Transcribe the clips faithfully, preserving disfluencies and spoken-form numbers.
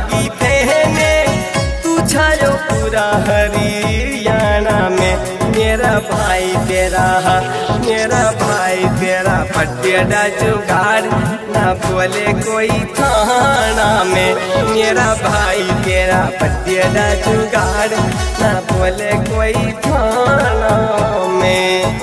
लगी बहने तू छायो पूरा हरियाणा में। मेरा भाई तेरा मेरा भाई तेरा पटियाला जुगाड़ ना बोले कोई थाना में। मेरा भाई तेरा पटियाला जुगाड़ ना बोले कोई थाना में।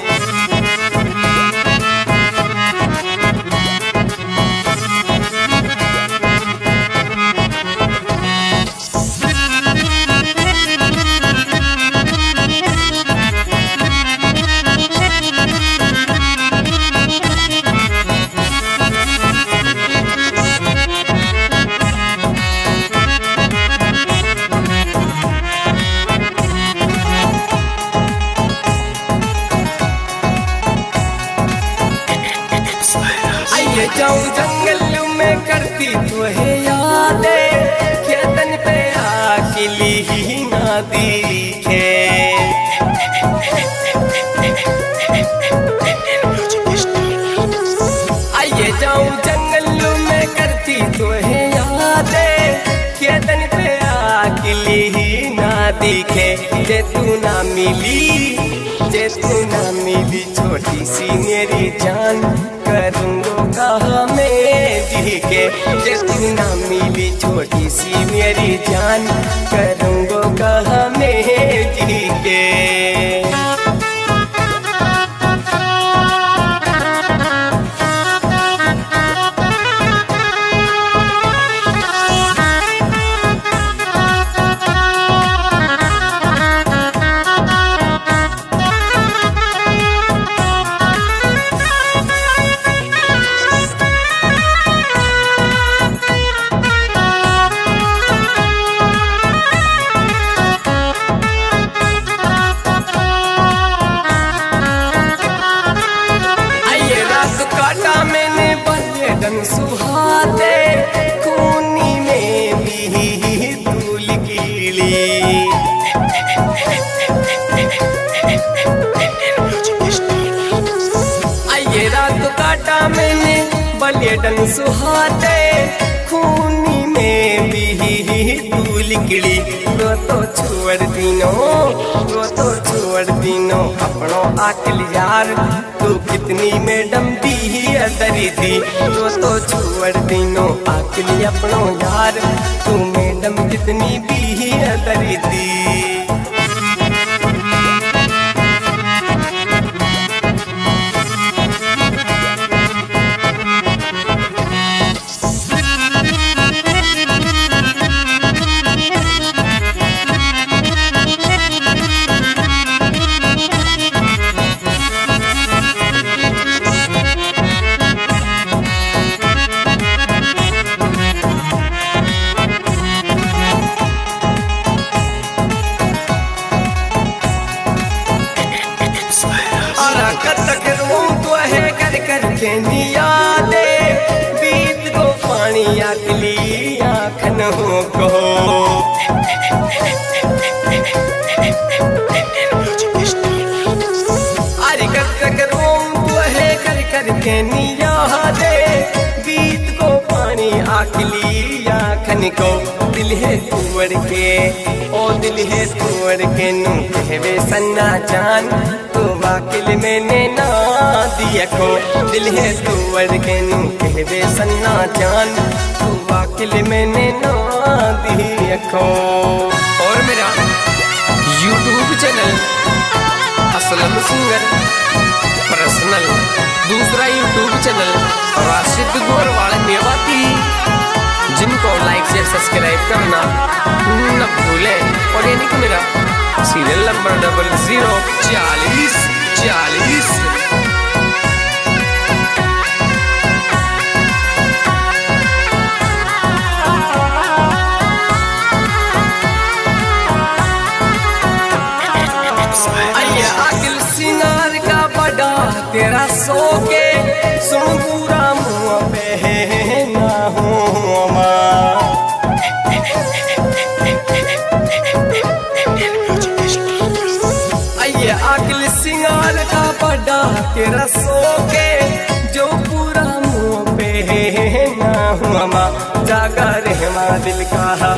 जाऊं जंगल में करती तो है यादें, खेतन पे आखिली ही ना दिखे। आइए जाऊं जंगल में करती तो है यादें, खेतन पे आखिली ही ना दिखे। जे तू ना मिली जे तू ना मिली छोटी सी मेरी जान, करूँगो कहाँ मैं जी के। जे तू ना मिली छोटी सी मेरी जान, करूँगो कहाँ मैं जी के। सुहाते खूनी में भी धूल कीली। आइए रात काटा मैंने बलियडन सुहाते खूनी में भी धूल कीली। रो तो छोड़ दिनो रो तो छोड़ दिनो अपनो आकल यार, तू कितनी मैडम दी दरी दी। तो तो छोड़ दिनो आकली अपनो यार, तू मैडम कितनी भी दरी दी। के नियाले बीत को पानी आकली आखन हो को। अरे कर कर रोम तो है कर कर के नियाले बीत को पानी आकली आखन को। दिल है तुवर के ओ दिल है तुवर के नू कहवे सन्ना जान, तो वाकिल मैंने ना दिया को। दिल है तुवर के नू कहवे सन्ना जान, तो वाकिल मैंने ना दिया को। और मेरा YouTube channel Aslam singer personal, दूसरा यूट्यूब चैनल राशिद गोरवाल मेवाती, जिनको लाइक शेयर सब्सक्राइब करना न भूलें। और यानी कि मेरा सीरियल नंबर डबल जीरो चालीस चालीस। आइए आकिल सिंगार का बड़ा तेरा सो के सुन पूरा मुँह पे है ना हो माँ। आइए आकिल सिंगार का बड़ा तेरा सो के जो पूरा मुँह पे है ना हुआ माँ। जागा रहमा दिल का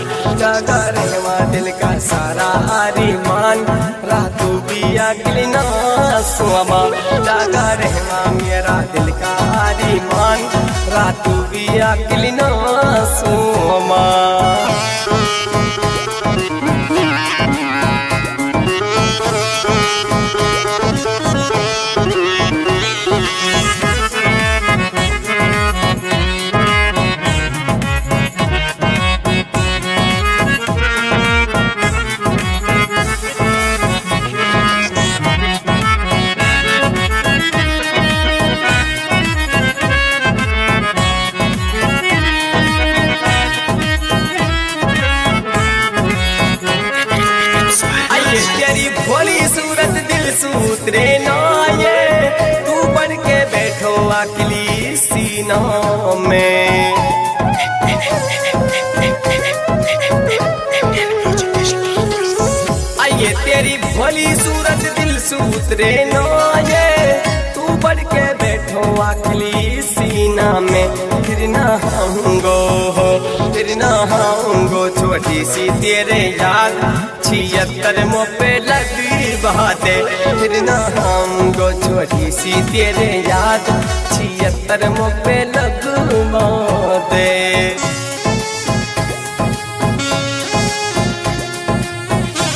सारा आरिमान रातू बिया गिलना सुमा जागा रहमा मेरा दिल का आरिमान रातू बिया गिलना सुमा। तेरी भोली सूरत दिल सूत्रे नाये तू बन के बैठो अकली सीना में। आइए तेरी भोली सूरत दिल सूत्रे नाये तू बन के बैठो अकली सीना में। फिर ना आऊंगो फिर ना आऊंगो छोटी सी तेरे याद छिहत्तर मुँह पे लगी बहाते। फिर ना आऊंगो छोटी सी तेरे याद छिहत्तर मुँह पे लगवा